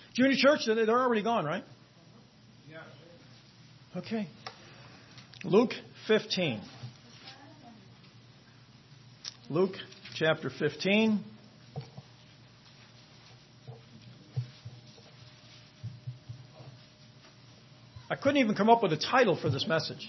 Junior church, they're already gone, right? Okay. Luke 15. Luke chapter 15. I couldn't even come up with a title for this message.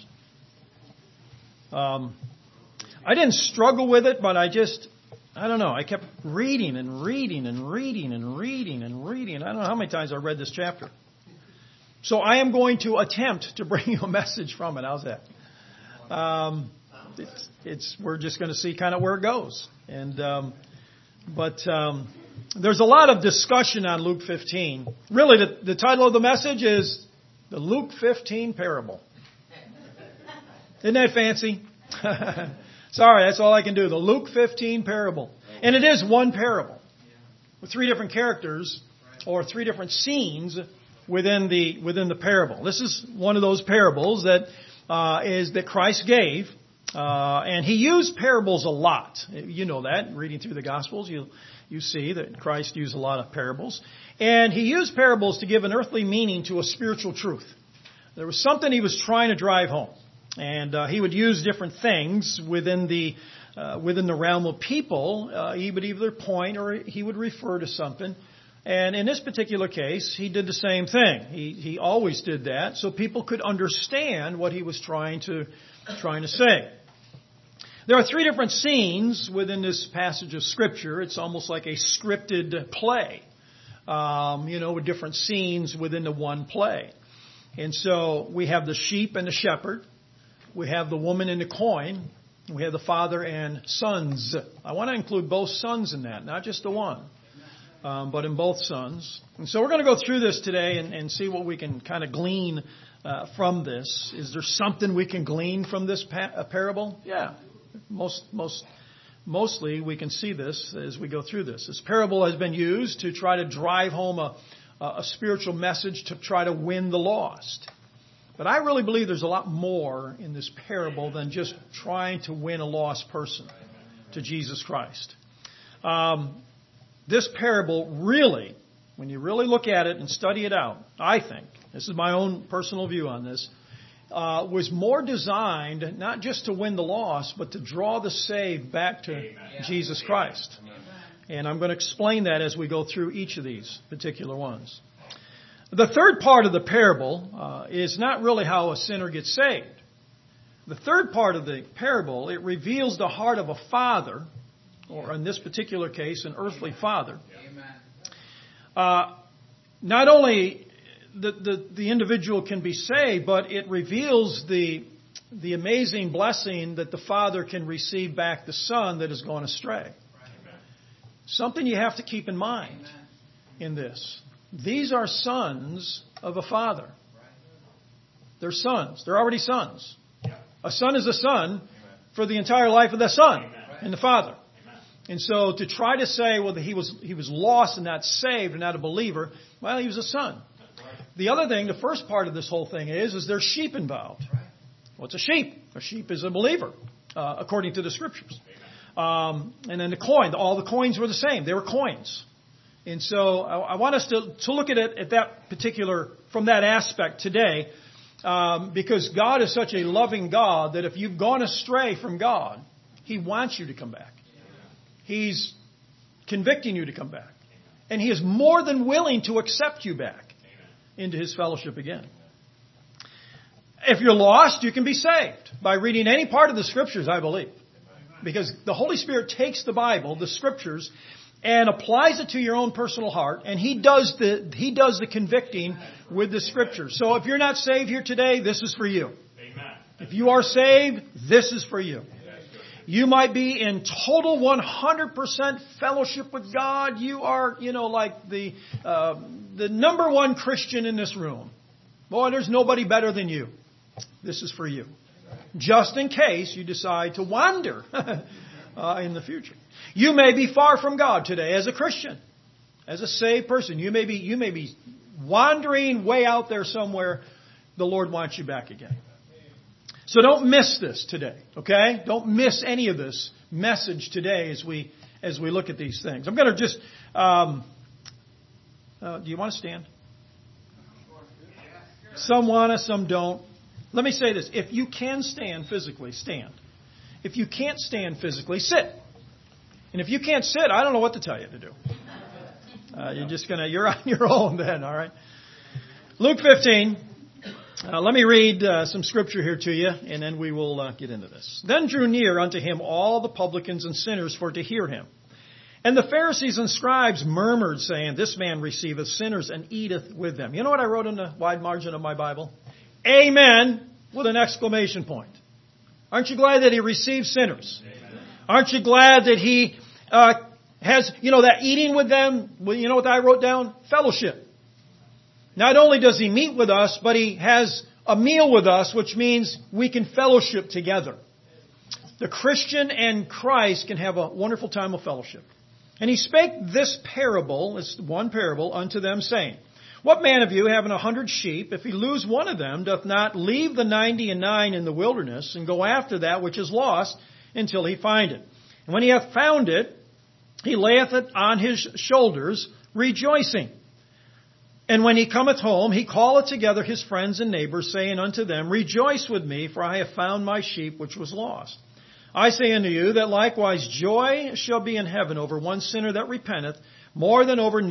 I didn't struggle with it, but I don't know. I kept reading and reading and reading and reading and reading. I don't know how many times I read this chapter. So I am going to attempt to bring you a message from it. How's that? We're just going to see kind of where it goes. But there's a lot of discussion on Luke 15. Really, the title of the message is the Luke 15 Parable. Isn't that fancy? Sorry, that's all I can do. The Luke 15 Parable. And it is one parable with three different characters or three different scenes within the parable. This is one of those parables that Christ gave, and He used parables a lot. You know that, reading through the Gospels, you see that Christ used a lot of parables. And He used parables to give an earthly meaning to a spiritual truth. There was something He was trying to drive home. And He would use different things within the realm of people. He would either point or He would refer to something. And in this particular case, He did the same thing. He always did that so people could understand what He was trying to say. There are three different scenes within this passage of Scripture. It's almost like a scripted play, with different scenes within the one play. And so we have the sheep and the shepherd. We have the woman and the coin. We have the father and sons. I want to include both sons in that, not just the one, but in both sons. And so we're going to go through this today and see what we can kind of glean from this. Is there something we can glean from this parable? Yeah. Mostly we can see this as we go through this. This parable has been used to try to drive home a spiritual message to try to win the lost. But I really believe there's a lot more in this parable than just trying to win a lost person to Jesus Christ. This parable really, when you really look at it and study it out, I think, this is my own personal view on this, was more designed not just to win the lost, but to draw the saved back to Jesus Christ. And I'm going to explain that as we go through each of these particular ones. The third part of the parable is not really how a sinner gets saved. The third part of the parable, it reveals the heart of a father, or in this particular case, an earthly father. Not only the individual can be saved, but it reveals the amazing blessing that the father can receive back the son that has gone astray. Something you have to keep in mind in this. These are sons of a father. They're sons. They're already sons. A son is a son for the entire life of the son and the father. And so to try to say, well, that he was lost and not saved and not a believer, well, he was a son. The other thing, the first part of this whole thing is there's sheep involved. What's a sheep? A sheep is a believer, according to the Scriptures. And then the coin. All the coins were the same. They were coins. And so I want us to look at it at that particular, from that aspect today, because God is such a loving God that if you've gone astray from God, He wants you to come back. He's convicting you to come back. And He is more than willing to accept you back into His fellowship again. If you're lost, you can be saved by reading any part of the Scriptures, I believe. Because the Holy Spirit takes the Bible, the Scriptures, and applies it to your own personal heart, and He does the convicting with the Scriptures. So if you're not saved here today, this is for you. If you are saved, this is for you. You might be in total 100% fellowship with God. You are, like the number one Christian in this room. Boy, there's nobody better than you. This is for you. Just in case you decide to wander in the future. You may be far from God today as a Christian, as a saved person. You may be wandering way out there somewhere. The Lord wants you back again. So don't miss this today, okay? Don't miss any of this message today as we look at these things. I'm going to just Do you want to stand? Some want to, some don't. Let me say this. If you can stand physically, stand. If you can't stand physically, sit. And if you can't sit, I don't know what to tell you to do. You're on your own then, all right? Luke 15. Let me read some scripture here to you, and then we will get into this. Then drew near unto him all the publicans and sinners for to hear him. And the Pharisees and scribes murmured, saying, This man receiveth sinners and eateth with them. You know what I wrote in the wide margin of my Bible? Amen, with an exclamation point. Aren't you glad that he receives sinners? Amen. Aren't you glad that he has, that eating with them? Well, you know what I wrote down? Fellowship. Not only does he meet with us, but he has a meal with us, which means we can fellowship together. The Christian and Christ can have a wonderful time of fellowship. And he spake this parable, this one parable, unto them, saying, What man of you, having 100 sheep, if he lose one of them, doth not leave the 99 in the wilderness, and go after that which is lost, until he find it? And when he hath found it, he layeth it on his shoulders, rejoicing. And when he cometh home, he calleth together his friends and neighbors, saying unto them, Rejoice with me, for I have found my sheep which was lost. I say unto you that likewise joy shall be in heaven over one sinner that repenteth, more than over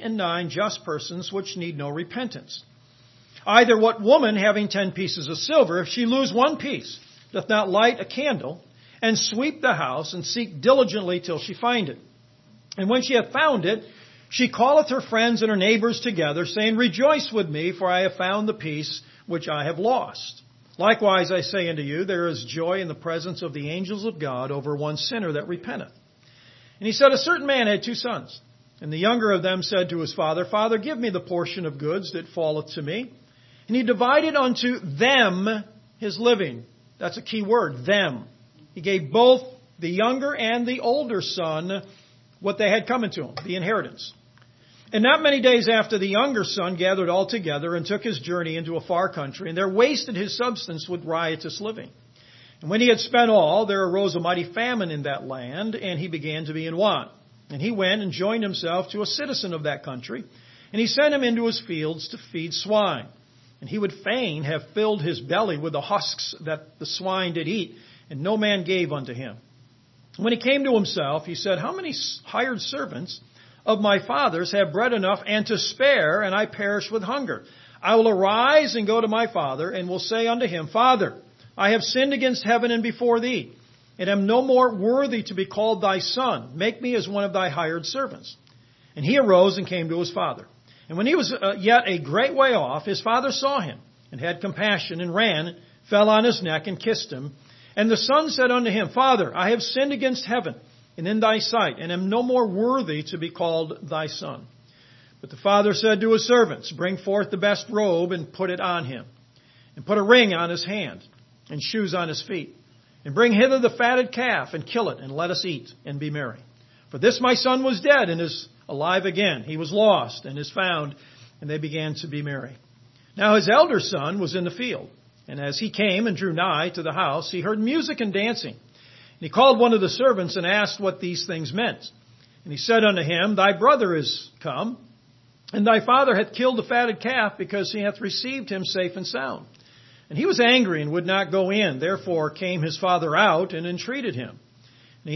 99 just persons which need no repentance. Either what woman, having 10 pieces of silver, if she lose one piece, doth not light a candle, and sweep the house, and seek diligently till she find it? And when she hath found it, she calleth her friends and her neighbors together, saying, Rejoice with me, for I have found the piece which I have lost. Likewise, I say unto you, there is joy in the presence of the angels of God over one sinner that repenteth. And he said, A certain man had 2 sons. And the younger of them said to his father, Father, give me the portion of goods that falleth to me. And he divided unto them his living. That's a key word, them. He gave both the younger and the older son what they had coming to him, the inheritance. And not many days after, the younger son gathered all together and took his journey into a far country, and there wasted his substance with riotous living. And when he had spent all, there arose a mighty famine in that land, and he began to be in want. And he went and joined himself to a citizen of that country, and he sent him into his fields to feed swine. And he would fain have filled his belly with the husks that the swine did eat, and no man gave unto him. And when he came to himself, he said, How many hired servants of my father's have bread enough and to spare, and I perish with hunger? I will arise and go to my father, and will say unto him, Father, I have sinned against heaven and before thee, and am no more worthy to be called thy son. Make me as one of thy hired servants. And he arose and came to his father. And when he was yet a great way off, his father saw him, and had compassion, and ran, fell on his neck, and kissed him. And the son said unto him, Father, I have sinned against heaven, and in thy sight, and am no more worthy to be called thy son. But the father said to his servants, Bring forth the best robe, and put it on him, and put a ring on his hand, and shoes on his feet. And bring hither the fatted calf, and kill it, and let us eat, and be merry. For this my son was dead, and is alive again. He was lost, and is found. And they began to be merry. Now his elder son was in the field. And as he came and drew nigh to the house, he heard music and dancing. And he called one of the servants, and asked what these things meant. And he said unto him, Thy brother is come, and thy father hath killed the fatted calf, because he hath received him safe and sound. And he was angry, and would not go in. Therefore came his father out, and entreated him. And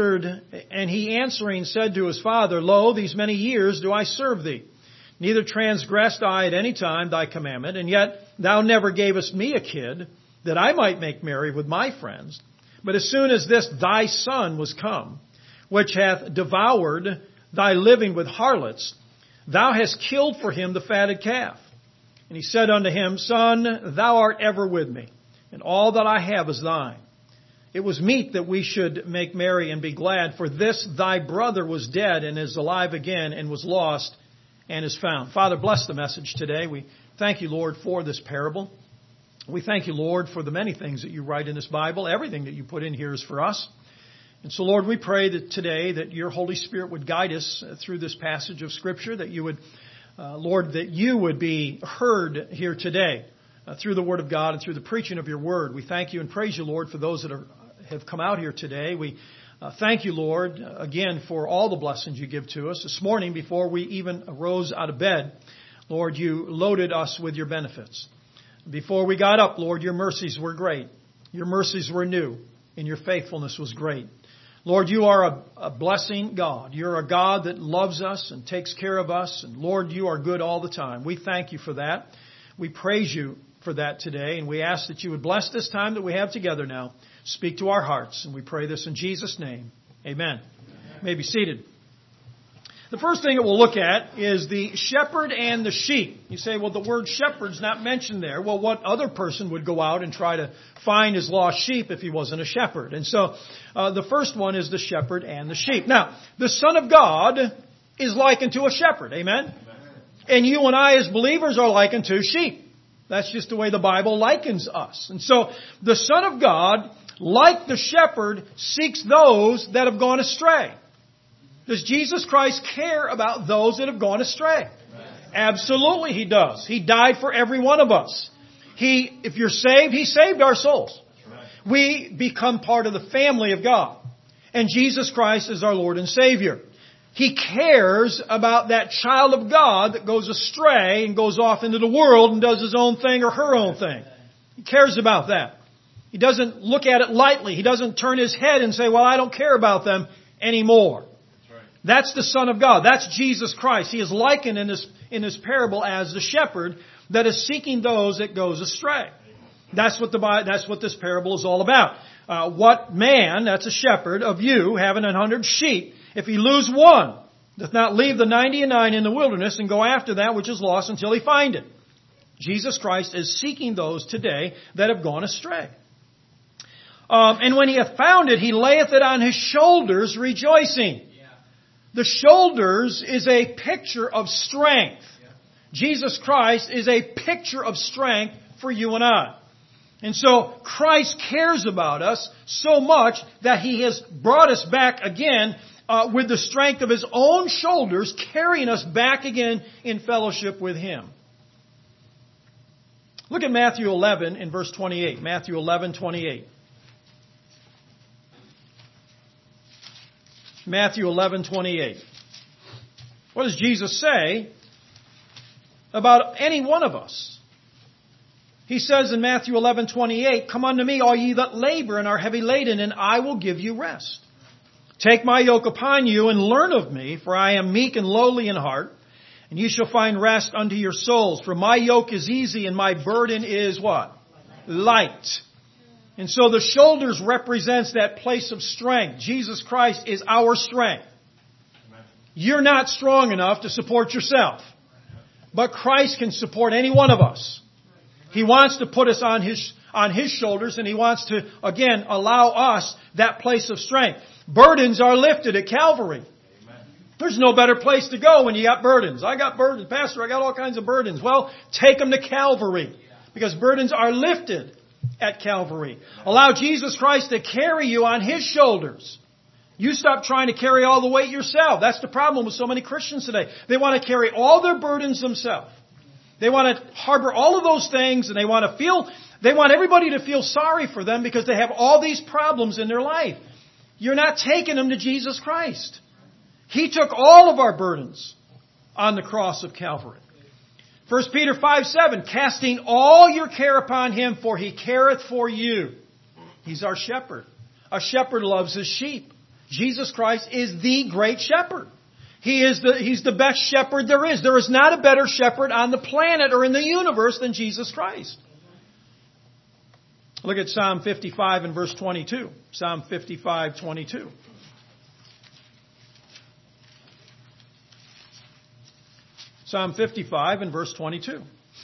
he answering said to his father, Lo, these many years do I serve thee. Neither transgressed I at any time thy commandment, and yet thou never gavest me a kid, that I might make merry with my friends. But as soon as this thy son was come, which hath devoured thy living with harlots, thou hast killed for him the fatted calf. And he said unto him, Son, thou art ever with me, and all that I have is thine. It was meet that we should make merry and be glad, for this thy brother was dead, and is alive again, and was lost, and is found. Father, bless the message today. We thank you, Lord, for this parable. We thank you, Lord, for the many things that you write in this Bible. Everything that you put in here is for us. And so, Lord, we pray that today that your Holy Spirit would guide us through this passage of Scripture, that you would, Lord, that you would be heard here today through the Word of God and through the preaching of your Word. We thank you and praise you, Lord, for those that have come out here today. We Thank you, Lord, again for all the blessings you give to us. This morning, before we even arose out of bed, Lord, you loaded us with your benefits. Before we got up, Lord, your mercies were great. Your mercies were new, and your faithfulness was great. Lord, you are a blessing God. You're a God that loves us and takes care of us. And Lord, you are good all the time. We thank you for that. We praise you for that today. And we ask that you would bless this time that we have together now. Speak to our hearts. And we pray this in Jesus' name. Amen. You may be seated. The first thing that we'll look at is the shepherd and the sheep. You say, well, the word shepherd's not mentioned there. Well, what other person would go out and try to find his lost sheep if he wasn't a shepherd? And so the first one is the shepherd and the sheep. Now, the Son of God is likened to a shepherd. Amen? And you and I as believers are likened to sheep. That's just the way the Bible likens us. And so the Son of God, like the shepherd, seeks those that have gone astray. Does Jesus Christ care about those that have gone astray? Absolutely He does. He died for every one of us. If you're saved, He saved our souls. We become part of the family of God. And Jesus Christ is our Lord and Savior. He cares about that child of God that goes astray and goes off into the world and does his own thing or her own thing. He cares about that. He doesn't look at it lightly. He doesn't turn his head and say, well, I don't care about them anymore. That's the Son of God. That's Jesus Christ. He is likened in this parable as the shepherd that is seeking those that goes astray. That's what this parable is all about. What man, that's a shepherd, of you, having 100 sheep, if he lose one, doth not leave the 99 in the wilderness and go after that which is lost until he find it. Jesus Christ is seeking those today that have gone astray. And when he hath found it, he layeth it on his shoulders, rejoicing. The shoulders is a picture of strength. Jesus Christ is a picture of strength for you and I. And so Christ cares about us so much that He has brought us back again with the strength of His own shoulders, carrying us back again in fellowship with Him. Look at Matthew 11 in verse 28. Matthew 11:28. Matthew 11:28. What does Jesus say about any one of us? He says in Matthew 11:28, "Come unto me, all ye that labor and are heavy laden, and I will give you rest. Take my yoke upon you and learn of me, for I am meek and lowly in heart, and ye shall find rest unto your souls. For my yoke is easy and my burden is" what? Light. And so the shoulders represents that place of strength. Jesus Christ is our strength. You're not strong enough to support yourself. But Christ can support any one of us. He wants to put us on His shoulders, and He wants to, again, allow us that place of strength. Burdens are lifted at Calvary. There's no better place to go when you got burdens. I got burdens. Pastor, I got all kinds of burdens. Well, take them to Calvary. Because burdens are lifted at Calvary. Allow Jesus Christ to carry you on His shoulders. You stop trying to carry all the weight yourself. That's the problem with so many Christians today. They want to carry all their burdens themselves. They want to harbor all of those things, and they want everybody to feel sorry for them because they have all these problems in their life. You're not taking them to Jesus Christ. He took all of our burdens on the cross of Calvary. 1 Peter 5:7, "Casting all your care upon Him, for He careth for you." He's our shepherd. A shepherd loves his sheep. Jesus Christ is the great shepherd. He's the best shepherd there is. There is not a better shepherd on the planet or in the universe than Jesus Christ. Look at Psalm 55 and verse 22. Psalm 55:22. Psalm 55 and verse 22.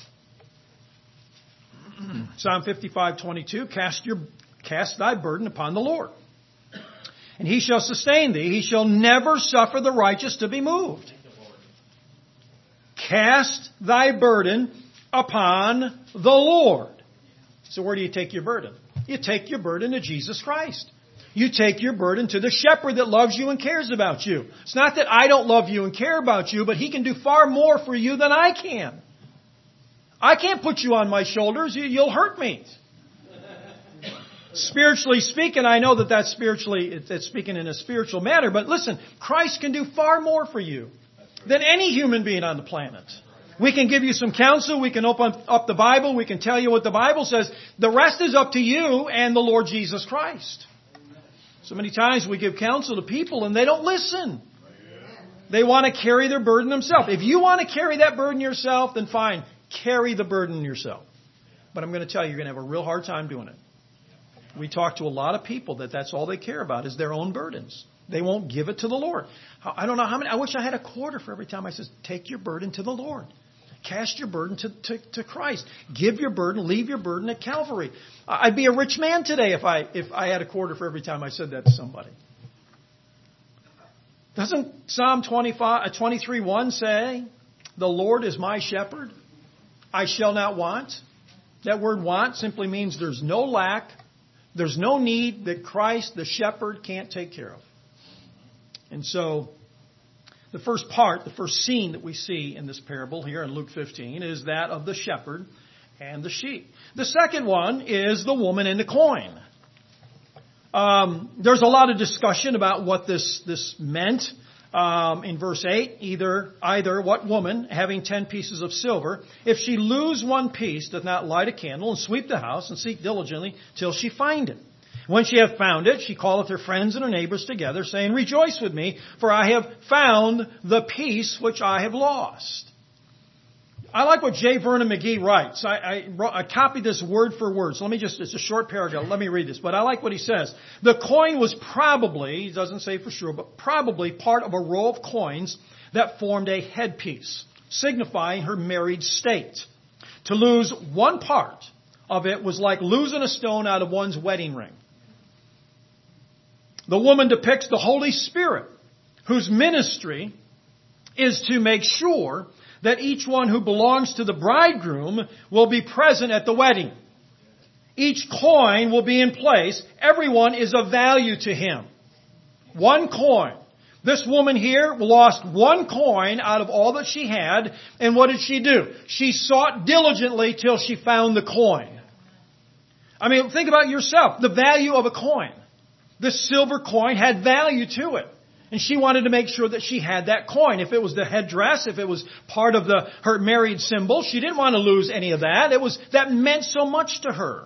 Psalm 55:22, "Cast thy burden upon the Lord, and He shall sustain thee. He shall never suffer the righteous to be moved." Cast thy burden upon the Lord. So where do you take your burden? You take your burden to Jesus Christ. You take your burden to the shepherd that loves you and cares about you. It's not that I don't love you and care about you, but He can do far more for you than I can. I can't put you on my shoulders. You'll hurt me. Spiritually speaking, I know that that's speaking in a spiritual manner, but listen, Christ can do far more for you than any human being on the planet. We can give you some counsel, we can open up the Bible, we can tell you what the Bible says. The rest is up to you and the Lord Jesus Christ. So many times we give counsel to people and they don't listen. They want to carry their burden themselves. If you want to carry that burden yourself, then fine, carry the burden yourself. But I'm going to tell you, you're going to have a real hard time doing it. We talk to a lot of people that's all they care about is their own burdens. They won't give it to the Lord. I don't know how many. I wish I had a quarter for every time I said, take your burden to the Lord. Cast your burden to Christ. Give your burden, leave your burden at Calvary. I'd be a rich man today if I had a quarter for every time I said that to somebody. Doesn't Psalm 23:1 say, the Lord is my shepherd, I shall not want? That word want simply means there's no lack, there's no need that Christ, the shepherd, can't take care of. And so, the first scene that we see in this parable here in Luke 15 is that of the shepherd and the sheep. The second one is the woman and the coin. There's a lot of discussion about what this meant. In verse 8, either what woman, having 10 pieces of silver, if she lose one piece, doth not light a candle, and sweep the house, and seek diligently till she find it. When she hath found it, she calleth her friends and her neighbors together, saying, rejoice with me, for I have found the piece which I have lost. I like what J. Vernon McGee writes. I copied this word for word. So it's a short paragraph. Let me read this. But I like what he says. The coin was probably, he doesn't say for sure, but probably part of a row of coins that formed a headpiece, signifying her married state. To lose one part of it was like losing a stone out of one's wedding ring. The woman depicts the Holy Spirit, whose ministry is to make sure that each one who belongs to the bridegroom will be present at the wedding. Each coin will be in place. Everyone is of value to him. One coin. This woman here lost one coin out of all that she had. And what did she do? She sought diligently till she found the coin. I mean, think about yourself. The value of a coin. This silver coin had value to it. And she wanted to make sure that she had that coin. If it was the headdress, if it was part of her married symbol, she didn't want to lose any of that. That meant so much to her.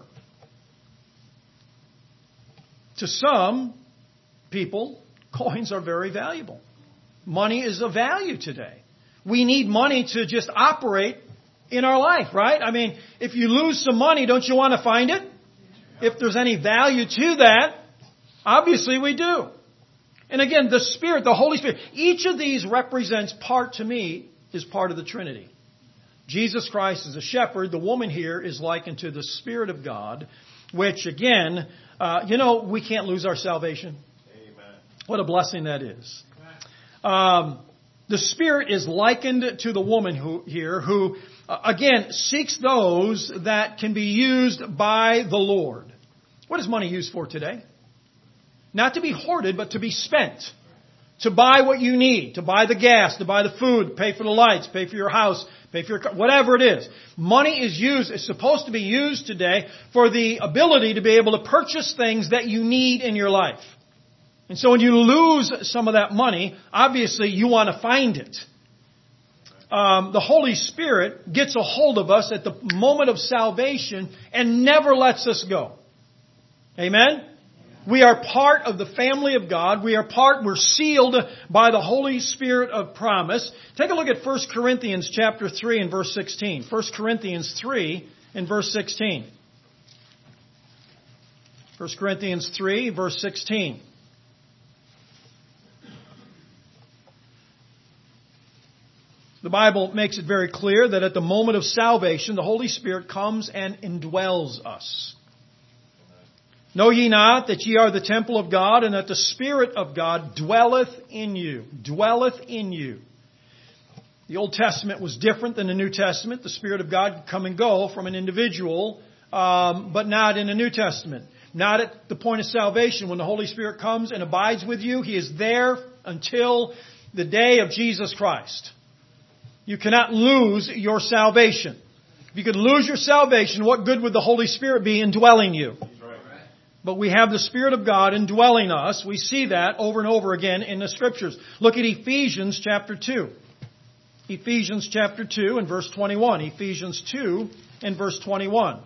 To some people, coins are very valuable. Money is of value today. We need money to just operate in our life, right? I mean, if you lose some money, don't you want to find it? If there's any value to that, obviously we do. And again, the Spirit, the Holy Spirit, each of these represents part of the Trinity. Jesus Christ is a shepherd. The woman here is likened to the Spirit of God, which again, we can't lose our salvation. Amen. What a blessing that is. The Spirit is likened to the woman who again, seeks those that can be used by the Lord. What is money used for today? Not to be hoarded, but to be spent. To buy what you need. To buy the gas, to buy the food, pay for the lights, pay for your house, pay for your car, whatever it is. Money is supposed to be used today for the ability to be able to purchase things that you need in your life. And so when you lose some of that money, obviously you want to find it. The Holy Spirit gets a hold of us at the moment of salvation and never lets us go. Amen? We are part of the family of God. We're sealed by the Holy Spirit of promise. Take a look at 1 Corinthians chapter 3 and verse 16. 1 Corinthians 3 and verse 16. 1 Corinthians 3 verse 16. The Bible makes it very clear that at the moment of salvation, the Holy Spirit comes and indwells us. Know ye not that ye are the temple of God, and that the Spirit of God dwelleth in you? Dwelleth in you. The Old Testament was different than the New Testament. The Spirit of God could come and go from an individual, but not in the New Testament. Not at the point of salvation. When the Holy Spirit comes and abides with you, He is there until the day of Jesus Christ. You cannot lose your salvation. If you could lose your salvation, what good would the Holy Spirit be indwelling you? But we have the Spirit of God indwelling us. We see that over and over again in the Scriptures. Look at Ephesians chapter 2. Ephesians chapter 2 and verse 21. Ephesians 2 and verse 21.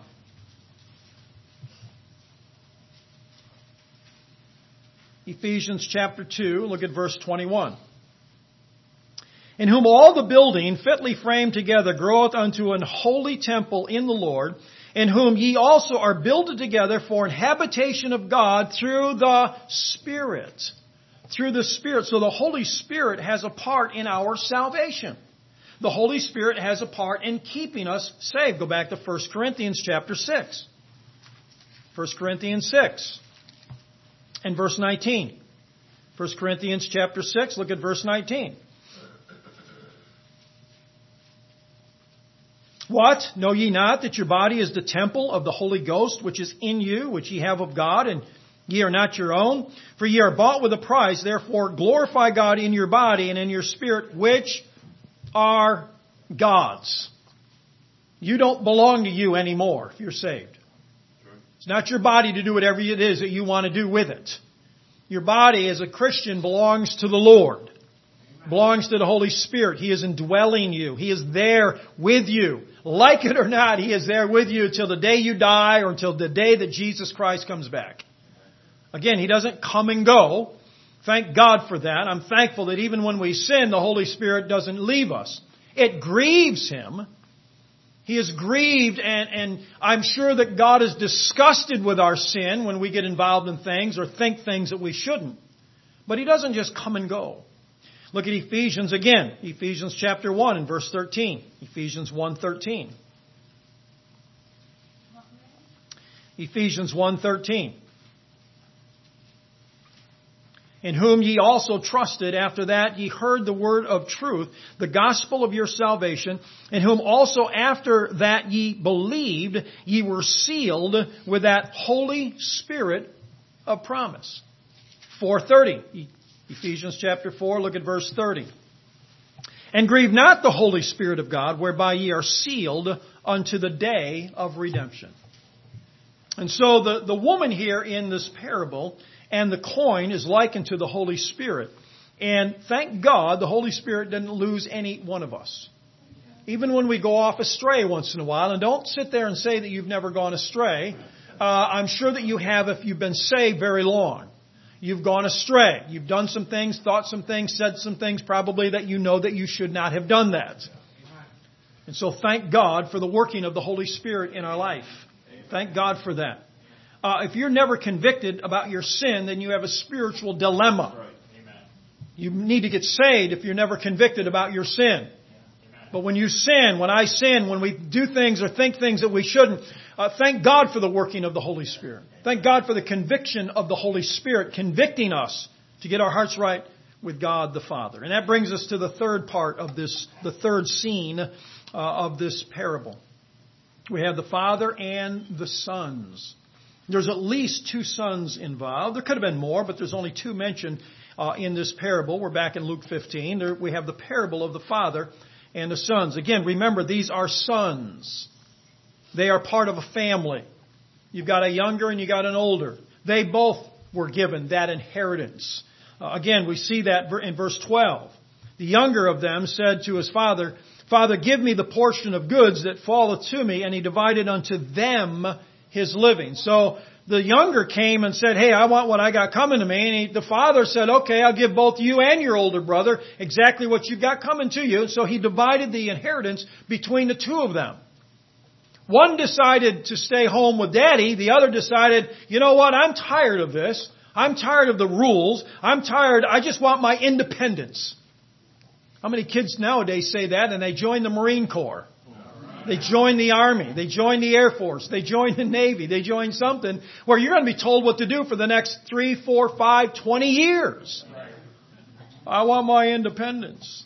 Ephesians chapter 2, look at verse 21. In whom all the building fitly framed together groweth unto an holy temple in the Lord, in whom ye also are builded together for an habitation of God through the Spirit. Through the Spirit. So the Holy Spirit has a part in our salvation. The Holy Spirit has a part in keeping us saved. Go back to 1 Corinthians chapter 6. 1 Corinthians 6 and verse 19. 1 Corinthians chapter 6, look at verse 19. What? Know ye not that your body is the temple of the Holy Ghost, which is in you, which ye have of God, and ye are not your own? For ye are bought with a price. Therefore glorify God in your body and in your spirit, which are God's. You don't belong to you anymore if you're saved. It's not your body to do whatever it is that you want to do with it. Your body as a Christian belongs to the Lord. Belongs to the Holy Spirit. He is indwelling you. He is there with you. Like it or not, He is there with you until the day you die or until the day that Jesus Christ comes back. Again, He doesn't come and go. Thank God for that. I'm thankful that even when we sin, the Holy Spirit doesn't leave us. It grieves Him. He is grieved, and I'm sure that God is disgusted with our sin when we get involved in things or think things that we shouldn't. But He doesn't just come and go. Look at Ephesians again. Ephesians chapter 1 and verse 13. Ephesians 1:13. Ephesians 1:13. In whom ye also trusted, after that ye heard the word of truth, the gospel of your salvation, in whom also after that ye believed, ye were sealed with that Holy Spirit of promise. 4:30. Ephesians chapter 4, look at verse 30. And grieve not the Holy Spirit of God, whereby ye are sealed unto the day of redemption. And so the woman here in this parable and the coin is likened to the Holy Spirit. And thank God the Holy Spirit didn't lose any one of us. Even when we go off astray once in a while, and don't sit there and say that you've never gone astray. I'm sure that you have if you've been saved very long. You've gone astray. You've done some things, thought some things, said some things probably that you know that you should not have done that. And so thank God for the working of the Holy Spirit in our life. Thank God for that. If you're never convicted about your sin, then you have a spiritual dilemma. You need to get saved if you're never convicted about your sin. But when you sin, when I sin, when we do things or think things that we shouldn't, thank God for the working of the Holy Spirit. Thank God for the conviction of the Holy Spirit convicting us to get our hearts right with God the Father. And that brings us to the third part of this, the third scene of this parable. We have the Father and the sons. There's at least two sons involved. There could have been more, but there's only two mentioned in this parable. We're back in Luke 15. There we have the parable of the Father and the sons. Again, remember, these are sons. They are part of a family. You've got a younger and you got an older. They both were given that inheritance. Again, we see that in verse 12. The younger of them said to his father, Father, give me the portion of goods that falleth to me. And he divided unto them his living. So the younger came and said, hey, I want what I got coming to me. And the father said, okay, I'll give both you and your older brother exactly what you've got coming to you. So he divided the inheritance between the two of them. One decided to stay home with daddy. The other decided, you know what, I'm tired of this. I'm tired of the rules. I'm tired. I just want my independence. How many kids nowadays say that and they join the Marine Corps? They join the Army. They join the Air Force. They join the Navy. They join something where you're going to be told what to do for the next 3, 4, 5, 20 years. I want my independence.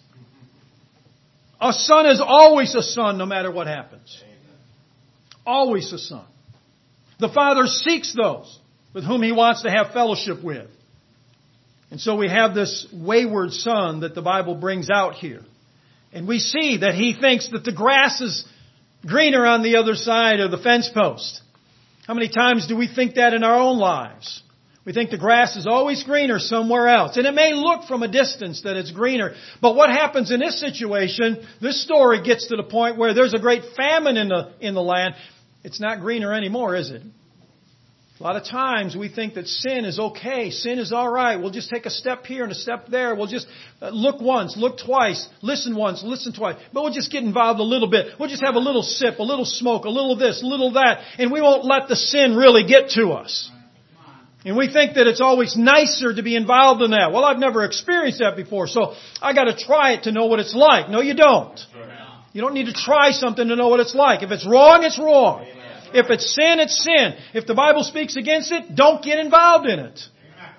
A son is always a son no matter what happens. Always a son. The Father seeks those with whom He wants to have fellowship with. And so we have this wayward son that the Bible brings out here. And we see that he thinks that the grass is greener on the other side of the fence post. How many times do we think that in our own lives? We think the grass is always greener somewhere else. And it may look from a distance that it's greener. But what happens in this situation, this story gets to the point where there's a great famine in the land. It's not greener anymore, is it? A lot of times we think that sin is okay. Sin is all right. We'll just take a step here and a step there. We'll just look once, look twice, listen once, listen twice. But we'll just get involved a little bit. We'll just have a little sip, a little smoke, a little this, a little that. And we won't let the sin really get to us. And we think that it's always nicer to be involved in that. Well, I've never experienced that before, so I got to try it to know what it's like. No, you don't. You don't need to try something to know what it's like. If it's wrong, it's wrong. If it's sin, it's sin. If the Bible speaks against it, don't get involved in it.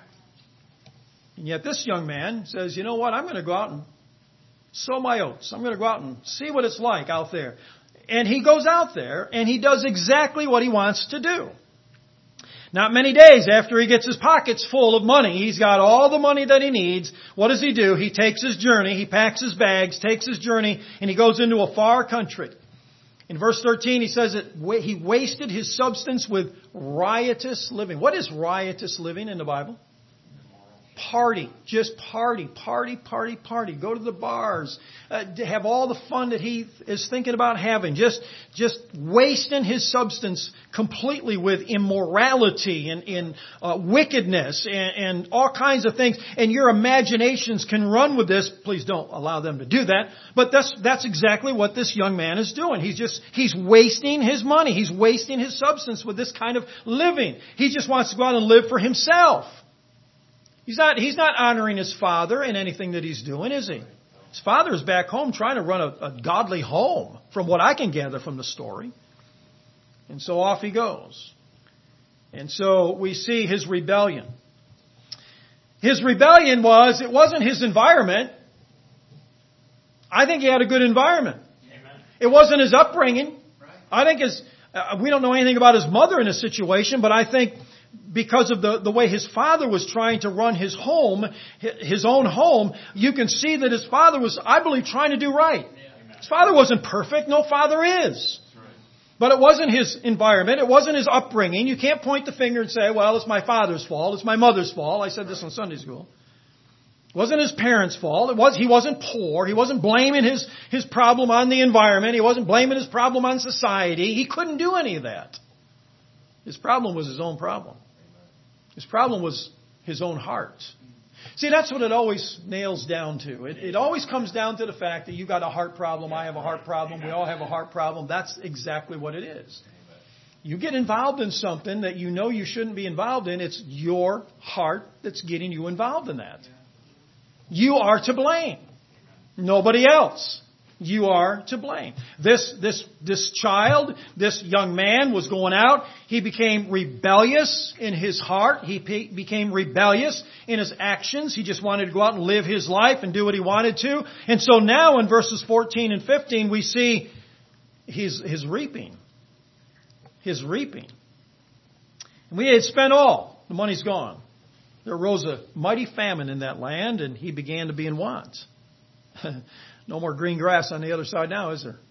And yet this young man says, you know what, I'm going to go out and sow my oats. I'm going to go out and see what it's like out there. And he goes out there and he does exactly what he wants to do. Not many days after he gets his pockets full of money, he's got all the money that he needs. What does he do? He takes his journey, he packs his bags, takes his journey, and he goes into a far country. In verse 13, he says that he wasted his substance with riotous living. What is riotous living in the Bible? Party. Just party. Party, party, party. Go to the bars. Have all the fun that he is thinking about having. Just wasting his substance completely with immorality and wickedness and all kinds of things. And your imaginations can run with this. Please don't allow them to do that. But that's exactly what this young man is doing. He's wasting his money. He's wasting his substance with this kind of living. He just wants to go out and live for himself. He's not honoring his father in anything that he's doing, is he? His father is back home trying to run a godly home, from what I can gather from the story. And so off he goes. And so we see his rebellion. His rebellion it wasn't his environment. I think he had a good environment. Amen. It wasn't his upbringing. Right. I think we don't know anything about his mother in this situation, but I think because of the way his father was trying to run his home, his own home, you can see that his father was, I believe, trying to do right. His father wasn't perfect. No father is. But it wasn't his environment. It wasn't his upbringing. You can't point the finger and say, well, it's my father's fault. It's my mother's fault. I said this in Sunday school. It wasn't his parents' fault. He wasn't poor. He wasn't blaming his problem on the environment. He wasn't blaming his problem on society. He couldn't do any of that. His problem was his own problem. His problem was his own heart. See, that's what it always nails down to. It always comes down to the fact that you got a heart problem, I have a heart problem, we all have a heart problem. That's exactly what it is. You get involved in something that you know you shouldn't be involved in, it's your heart that's getting you involved in that. You are to blame. Nobody else. You are to blame. This child, this young man was going out. He became rebellious in his heart. He became rebellious in his actions. He just wanted to go out and live his life and do what he wanted to. And so now in verses 14 and 15 we see his reaping. His reaping. And we had spent all. The money's gone. There arose a mighty famine in that land and he began to be in want. No more green grass on the other side now, is there?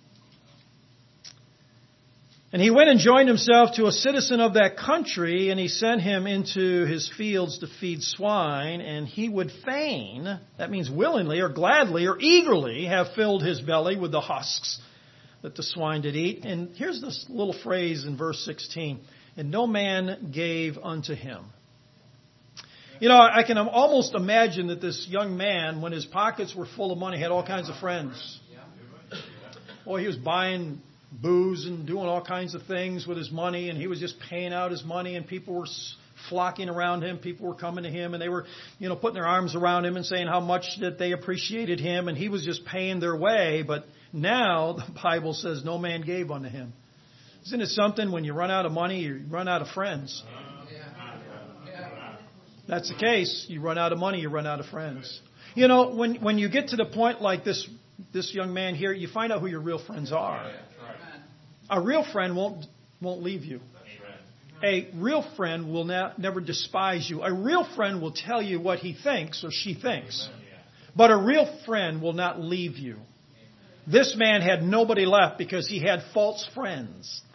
And he went and joined himself to a citizen of that country, and he sent him into his fields to feed swine, and he would fain, that means willingly or gladly or eagerly, have filled his belly with the husks that the swine did eat. And here's this little phrase in verse 16, and no man gave unto him. You know, I can almost imagine that this young man, when his pockets were full of money, had all kinds of friends. Boy, he was buying booze and doing all kinds of things with his money, and he was just paying out his money, and people were flocking around him. People were coming to him, and they were, putting their arms around him and saying how much that they appreciated him, and he was just paying their way. But now the Bible says no man gave unto him. Isn't it something when you run out of money, you run out of friends? That's the case. You run out of money, you run out of friends. When you get to the point like this young man here, you find out who your real friends are. A real friend won't leave you. A real friend will never despise you. A real friend will tell you what he thinks or she thinks. But a real friend will not leave you. This man had nobody left because he had false friends.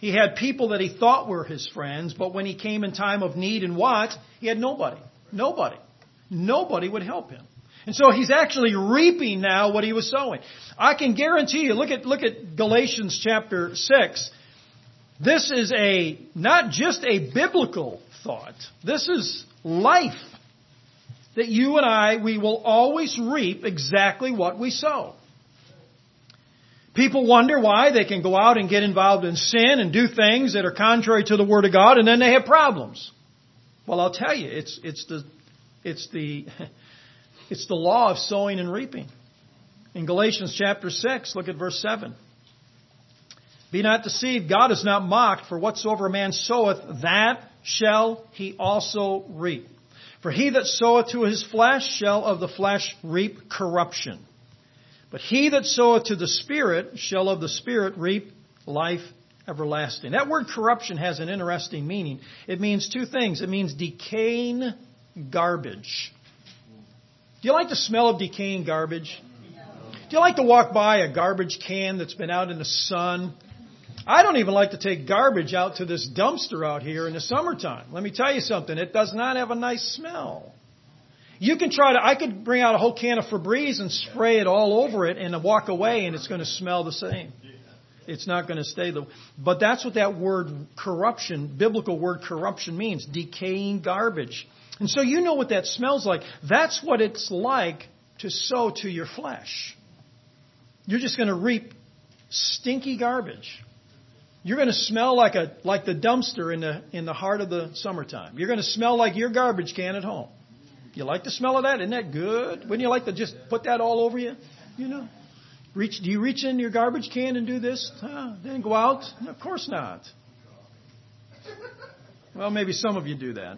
He had people that he thought were his friends, but when he came in time of need and want, he had nobody. Nobody. Nobody would help him. And so he's actually reaping now what he was sowing. I can guarantee you, look at Galatians chapter 6. This is not just a biblical thought. This is life. That you and we will always reap exactly what we sow. People wonder why they can go out and get involved in sin and do things that are contrary to the Word of God, and then they have problems. Well, I'll tell you, it's the law of sowing and reaping. In Galatians chapter 6, look at verse 7. Be not deceived, God is not mocked, for whatsoever a man soweth, that shall he also reap. For he that soweth to his flesh shall of the flesh reap corruption. But he that soweth to the Spirit shall of the Spirit reap life everlasting. That word corruption has an interesting meaning. It means two things. It means decaying garbage. Do you like the smell of decaying garbage? Do you like to walk by a garbage can that's been out in the sun? I don't even like to take garbage out to this dumpster out here in the summertime. Let me tell you something. It does not have a nice smell. You can I could bring out a whole can of Febreze and spray it all over it and walk away and it's going to smell the same. It's not going to stay but that's what that word corruption, biblical word corruption means. Decaying garbage. And so you know what that smells like. That's what it's like to sow to your flesh. You're just going to reap stinky garbage. You're going to smell like the dumpster in the heart of the summertime. You're going to smell like your garbage can at home. You like the smell of that? Isn't that good? Wouldn't you like to just put that all over you? You know? Do you reach in your garbage can and do this? Then go out? No, of course not. Well, maybe some of you do that.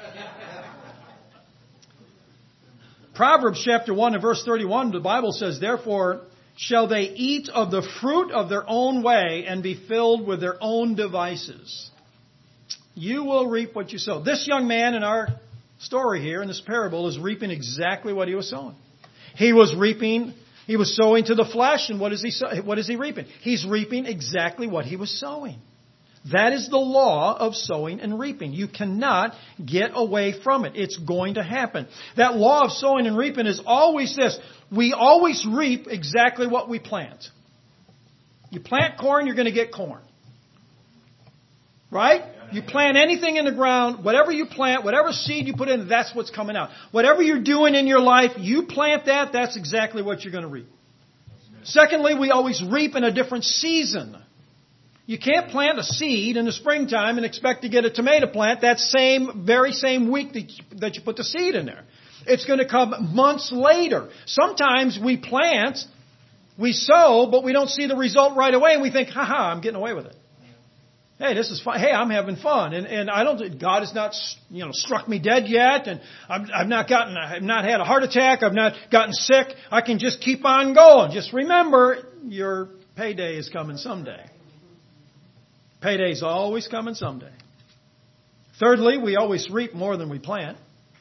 Proverbs chapter 1 and verse 31, the Bible says, therefore shall they eat of the fruit of their own way and be filled with their own devices. You will reap what you sow. This young man in our story here in this parable is reaping exactly what he was sowing. He was sowing to the flesh, and what is he reaping? He's reaping exactly what he was sowing. That is the law of sowing and reaping. You cannot get away from it. It's going to happen. That law of sowing and reaping is always this. We always reap exactly what we plant. You plant corn, you're going to get corn. Right? You plant anything in the ground, whatever you plant, whatever seed you put in, that's what's coming out. Whatever you're doing in your life, you plant that, that's exactly what you're going to reap. Secondly, we always reap in a different season. You can't plant a seed in the springtime and expect to get a tomato plant that very same week that you put the seed in there. It's going to come months later. Sometimes we plant, we sow, but we don't see the result right away and we think, I'm getting away with it. Hey, this is fun. Hey, I'm having fun. And God has not, struck me dead yet. And I've not had a heart attack. I've not gotten sick. I can just keep on going. Just remember, your payday is coming someday. Payday's always coming someday. Thirdly, we always reap more than we plant.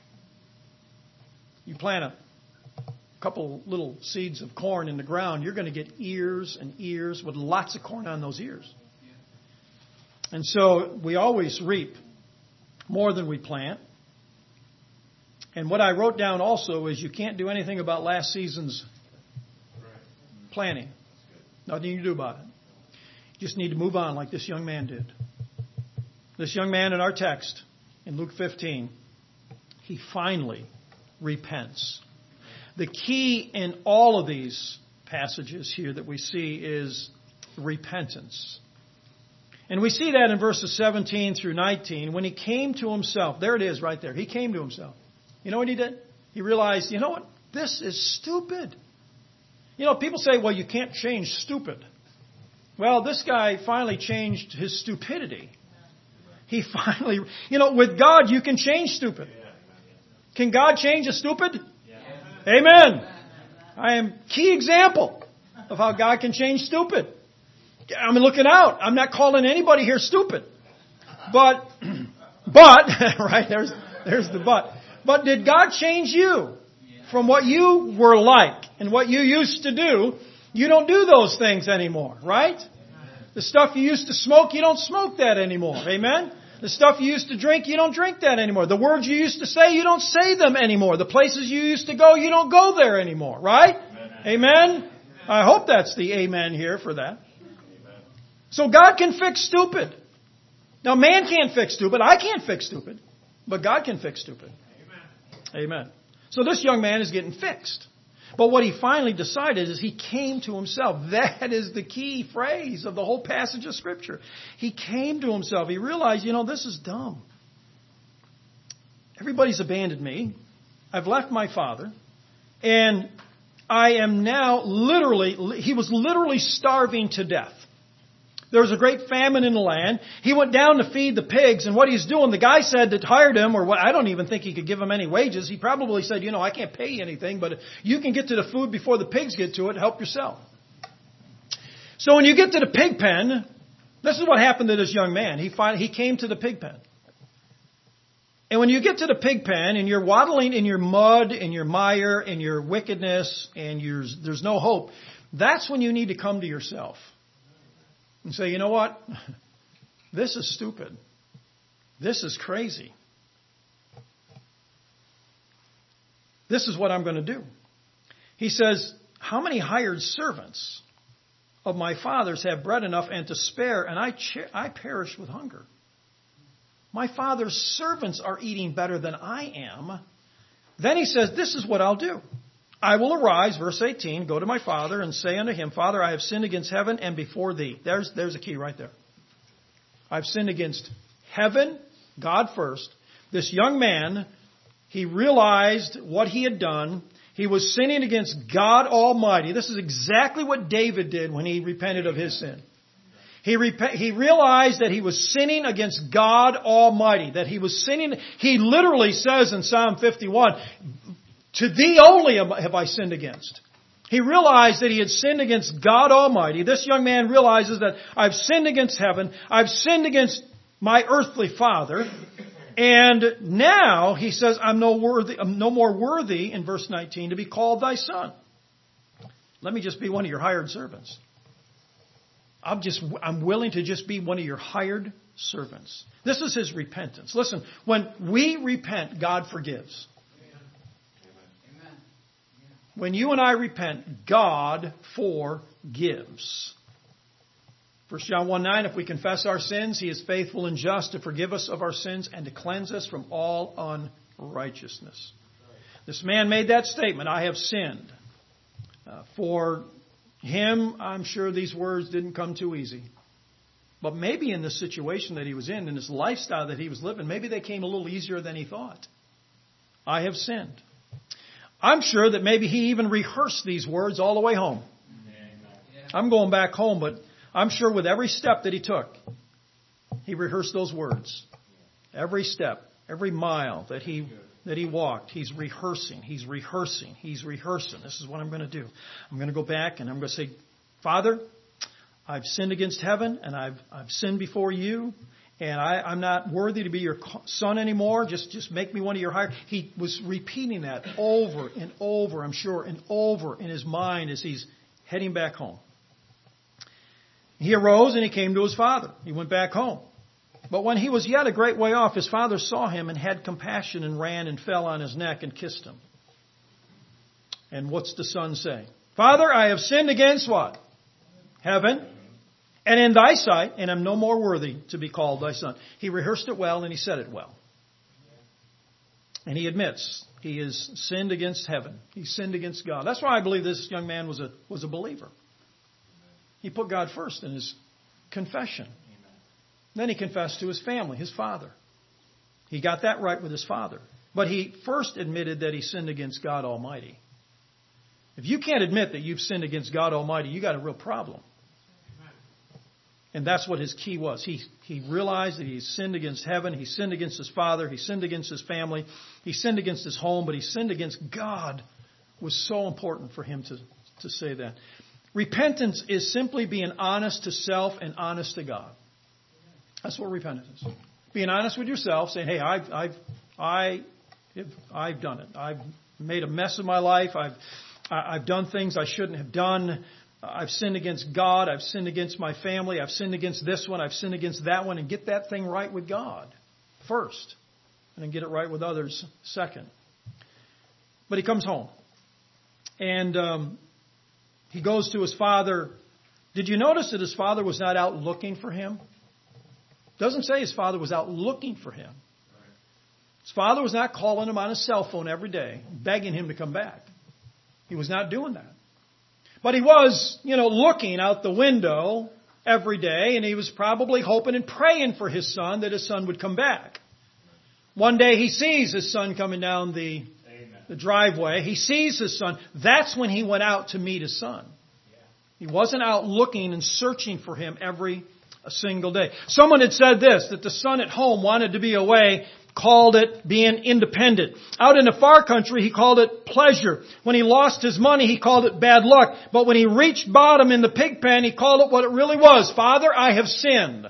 You plant a couple little seeds of corn in the ground, you're going to get ears and ears with lots of corn on those ears. And so we always reap more than we plant. And what I wrote down also is you can't do anything about last season's planting. Nothing you can do about it. You just need to move on like this young man did. This young man in our text in Luke 15, he finally repents. The key in all of these passages here that we see is repentance. And we see that in verses 17 through 19. When he came to himself, there it is right there. He came to himself. You know what he did? He realized, you know what? This is stupid. People say, well, you can't change stupid. Well, this guy finally changed his stupidity. He finally, with God, you can change stupid. Can God change a stupid? Amen. I am key example of how God can change stupid. I'm looking out. I'm not calling anybody here stupid. But, right, there's the but. But did God change you from what you were like and what you used to do? You don't do those things anymore, right? The stuff you used to smoke, you don't smoke that anymore. Amen? The stuff you used to drink, you don't drink that anymore. The words you used to say, you don't say them anymore. The places you used to go, you don't go there anymore. Right? Amen? I hope that's the amen here for that. So God can fix stupid. Now man can't fix stupid. I can't fix stupid. But God can fix stupid. Amen. So this young man is getting fixed. But what he finally decided is he came to himself. That is the key phrase of the whole passage of Scripture. He came to himself. He realized, this is dumb. Everybody's abandoned me. I've left my father. And I am now he was literally starving to death. There was a great famine in the land. He went down to feed the pigs, and what he's doing, the guy said that hired him, or what, I don't even think he could give him any wages. He probably said, I can't pay you anything, but you can get to the food before the pigs get to it. Help yourself. So when you get to the pig pen, this is what happened to this young man. He came to the pig pen. And when you get to the pig pen and you're waddling in your mud, in your mire, in your wickedness, and there's no hope, that's when you need to come to yourself. And say, you know what? This is stupid. This is crazy. This is what I'm going to do. He says, how many hired servants of my father's have bread enough and to spare, and I perish with hunger? My father's servants are eating better than I am. Then he says, this is what I'll do. I will arise, verse 18, go to my father and say unto him, Father, I have sinned against heaven and before thee. There's a key right there. I've sinned against heaven, God first. This young man, he realized what he had done. He was sinning against God Almighty. This is exactly what David did when he repented of his sin. He realized that he was sinning against God Almighty, that he was sinning. He literally says in Psalm 51, to thee only have I sinned against. He realized that he had sinned against God Almighty. This young man realizes that I've sinned against heaven. I've sinned against my earthly father. And now he says, I'm no more worthy, in verse 19, to be called thy son. Let me just be one of your hired servants. I'm willing to just be one of your hired servants. This is his repentance. Listen, when we repent, God forgives. When you and I repent, God forgives. 1 John 1:9, if we confess our sins, He is faithful and just to forgive us of our sins and to cleanse us from all unrighteousness. This man made that statement, I have sinned. For him, I'm sure these words didn't come too easy. But maybe in the situation that he was in this lifestyle that he was living, maybe they came a little easier than he thought. I have sinned. I'm sure that maybe he even rehearsed these words all the way home. I'm going back home, but I'm sure with every step that he took, he rehearsed those words. Every step, every mile that he walked, he's rehearsing. This is what I'm going to do. I'm going to go back and I'm going to say, Father, I've sinned against heaven and I've sinned before you. And I'm not worthy to be your son anymore. Just make me one of your hired. He was repeating that over and over, I'm sure, and over in his mind as he's heading back home. He arose and he came to his father. He went back home. But when he was yet a great way off, his father saw him and had compassion and ran and fell on his neck and kissed him. And what's the son say? Father, I have sinned against what? Heaven. And in thy sight, and am no more worthy to be called thy son. He rehearsed it well and he said it well. And he admits he has sinned against heaven. He sinned against God. That's why I believe this young man was a believer. He put God first in his confession. Then he confessed to his family, his father. He got that right with his father. But he first admitted that he sinned against God Almighty. If you can't admit that you've sinned against God Almighty, you got a real problem. And that's what his key was. He realized that he sinned against heaven. He sinned against his father. He sinned against his family. He sinned against his home. But he sinned against God. It was so important for him to say that. Repentance is simply being honest to self and honest to God. That's what repentance is. Being honest with yourself, saying, hey, I've done it. I've made a mess of my life. I've done things I shouldn't have done. I've sinned against God, I've sinned against my family, I've sinned against this one, I've sinned against that one, and get that thing right with God first, and then get it right with others second. But he comes home, and he goes to his father. Did you notice that his father was not out looking for him? It doesn't say his father was out looking for him. His father was not calling him on his cell phone every day, begging him to come back. He was not doing that. But he was, looking out the window every day, and he was probably hoping and praying for his son that his son would come back. One day he sees his son coming down the driveway. He sees his son. That's when he went out to meet his son. He wasn't out looking and searching for him every single day. Someone had said this, that the son at home wanted to be away, called it being independent. Out in the far country, he called it pleasure. When he lost his money, he called it bad luck. But when he reached bottom in the pig pen, he called it what it really was. Father, I have sinned.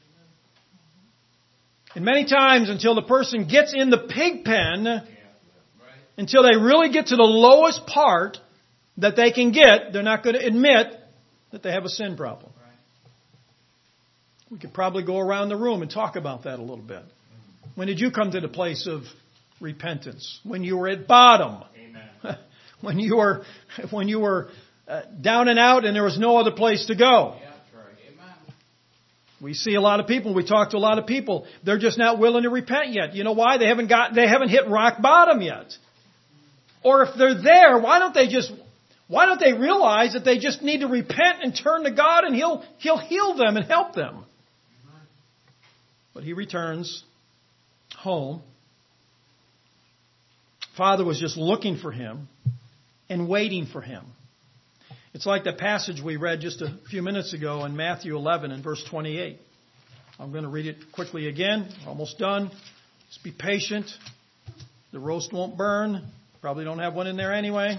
And many times until the person gets in the pig pen, until they really get to the lowest part that they can get, they're not going to admit that they have a sin problem. We could probably go around the room and talk about that a little bit. When did you come to the place of repentance? When you were at bottom. Amen. when you were down and out and there was no other place to go. Yeah, right. Amen. We see a lot of people, we talk to a lot of people, they're just not willing to repent yet. You know why? They haven't hit rock bottom yet. Or if they're there, why don't they realize that they just need to repent and turn to God, and He'll heal them and help them. But he returns home. Father was just looking for him and waiting for him. It's like the passage we read just a few minutes ago in Matthew 11 and verse 28. I'm going to read it quickly again. Almost done. Just be patient. The roast won't burn. Probably don't have one in there anyway.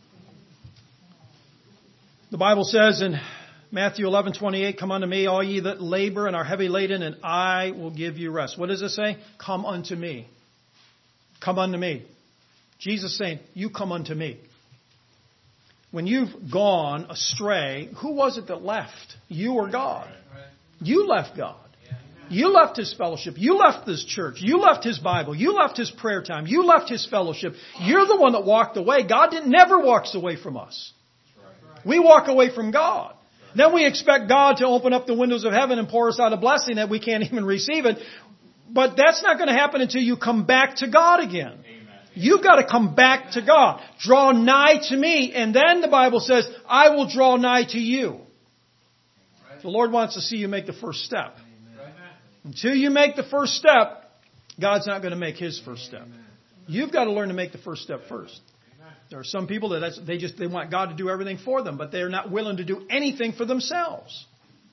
The Bible says in Matthew 11:28, come unto me, all ye that labor and are heavy laden, and I will give you rest. What does it say? Come unto me. Come unto me. Jesus saying, you come unto me. When you've gone astray, who was it that left? You or God? You left God. You left His fellowship. You left this church. You left His Bible. You left His prayer time. You left His fellowship. You're the one that walked away. God never walks away from us. We walk away from God. Then we expect God to open up the windows of heaven and pour us out a blessing that we can't even receive it. But that's not going to happen until you come back to God again. Amen. You've got to come back to God. Draw nigh to me, and then the Bible says, I will draw nigh to you. The Lord wants to see you make the first step. Until you make the first step, God's not going to make His first step. You've got to learn to make the first step first. There are some people that they want God to do everything for them, but they're not willing to do anything for themselves.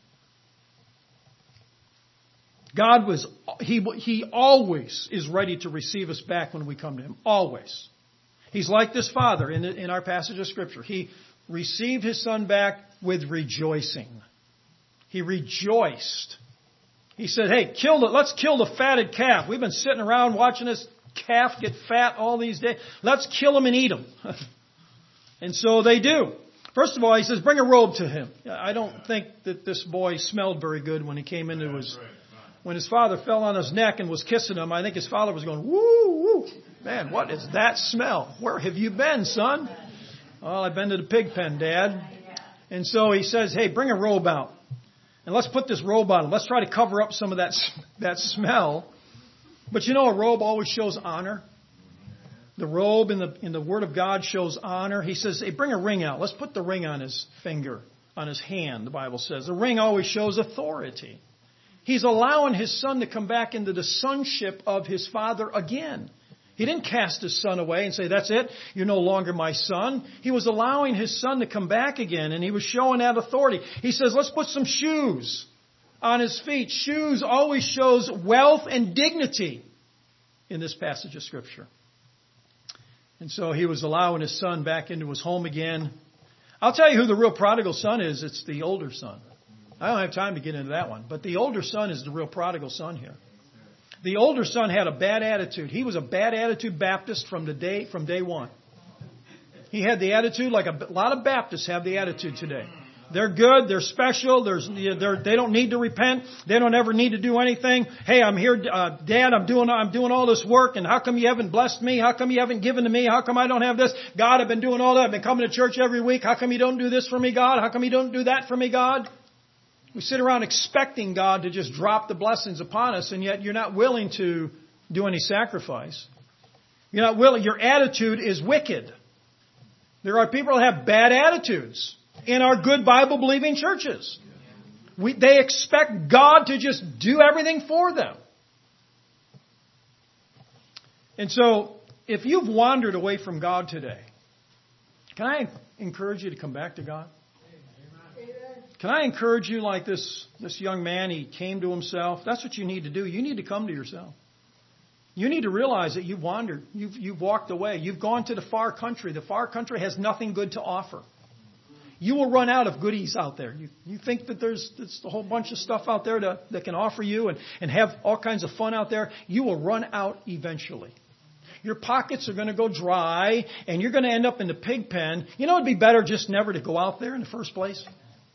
God He always is ready to receive us back when we come to Him. Always. He's like this father in our passage of Scripture. He received His son back with rejoicing. He rejoiced. He said, hey, let's kill the fatted calf. We've been sitting around watching this calf get fat all these days. Let's kill him and eat him. And so they do. First of all, he says, bring a robe to him. I don't think that this boy smelled very good when he came into when his father fell on his neck and was kissing him. I think his father was going, woo, woo. Man, what is that smell? Where have you been, son? Well, I've been to the pig pen, Dad. And so he says, hey, bring a robe out. And let's put this robe on him. Let's try to cover up some of that smell. But you know, a robe always shows honor. The robe in the Word of God shows honor. He says, hey, bring a ring out. Let's put the ring on his finger, on his hand, the Bible says. The ring always shows authority. He's allowing his son to come back into the sonship of his father again. He didn't cast his son away and say, that's it, you're no longer my son. He was allowing his son to come back again, and he was showing that authority. He says, let's put some shoes on his feet. Shoes always shows wealth and dignity in this passage of Scripture. And so he was allowing his son back into his home again. I'll tell you who the real prodigal son is. It's the older son. I don't have time to get into that one. But the older son is the real prodigal son here. The older son had a bad attitude. He was a bad attitude Baptist from day one. He had the attitude like a lot of Baptists have the attitude today. They're good. They're special. They don't need to repent. They don't ever need to do anything. Hey, I'm here, Dad. I'm doing all this work, and how come you haven't blessed me? How come you haven't given to me? How come I don't have this? God, I've been doing all that. I've been coming to church every week. How come you don't do this for me, God? How come you don't do that for me, God? We sit around expecting God to just drop the blessings upon us, and yet you're not willing to do any sacrifice. You're not willing. Your attitude is wicked. There are people that have bad attitudes in our good Bible-believing churches. They expect God to just do everything for them. And so, if you've wandered away from God today, can I encourage you to come back to God? Can I encourage you like this young man, he came to himself? That's what you need to do. You need to come to yourself. You need to realize that you've wandered. You've walked away. You've gone to the far country. The far country has nothing good to offer. You will run out of goodies out there. You think that there's a whole bunch of stuff out there that can offer you and have all kinds of fun out there. You will run out eventually. Your pockets are going to go dry, and you're going to end up in the pig pen. You know, it'd be better just never to go out there in the first place.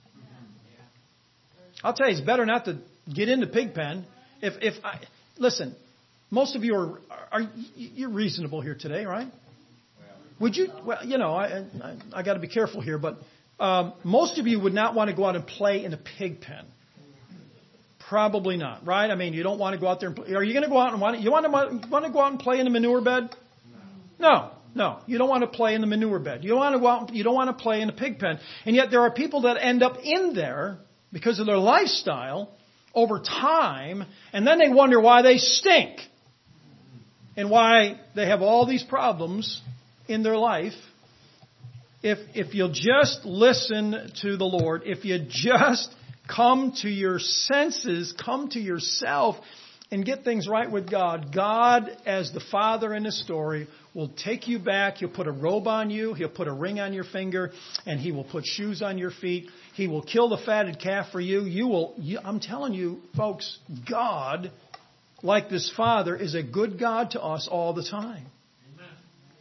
I'll tell you, it's better not to get in the pig pen. Listen, most of you you're reasonable here today, right? Would you? Well, you know, I got to be careful here, but most of you would not want to go out and play in a pig pen. Probably not, right? I mean, you don't want to go out there and play. Are you going to go out and want to go out and play in the manure bed? No. You don't want to play in the manure bed. You don't want to go out. You don't want to play in the pig pen. And yet there are people that end up in there because of their lifestyle over time, and then they wonder why they stink and why they have all these problems in their life. If you'll just listen to the Lord, if you just come to your senses, come to yourself, and get things right with God, God, as the Father in the story, will take you back. He'll put a robe on you. He'll put a ring on your finger, and He will put shoes on your feet. He will kill the fatted calf for you. I'm telling you, folks, God, like this Father, is a good God to us all the time. Amen.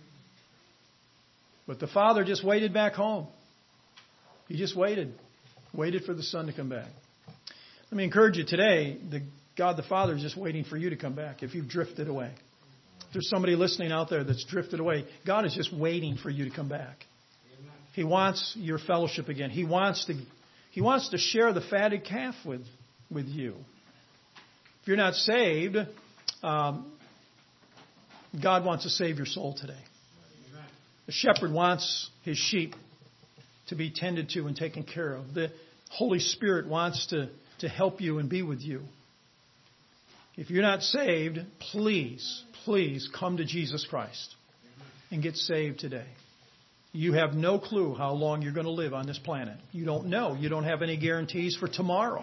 But the Father just waited back home. He just waited for the Son to come back. Let me encourage you today, God the Father is just waiting for you to come back if you've drifted away. If there's somebody listening out there that's drifted away, God is just waiting for you to come back. He wants your fellowship again. He wants to share the fatted calf with you. If you're not saved, God wants to save your soul today. The shepherd wants his sheep to be tended to and taken care of. The Holy Spirit wants to help you and be with you. If you're not saved, please come to Jesus Christ and get saved today. You have no clue how long you're going to live on this planet. You don't know. You don't have any guarantees for tomorrow.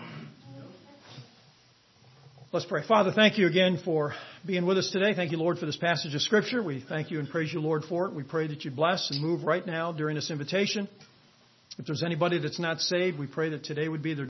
Let's pray. Father, thank you again for being with us today. Thank you, Lord, for this passage of Scripture. We thank you and praise you, Lord, for it. We pray that you bless and move right now during this invitation. If there's anybody that's not saved, we pray that today would be their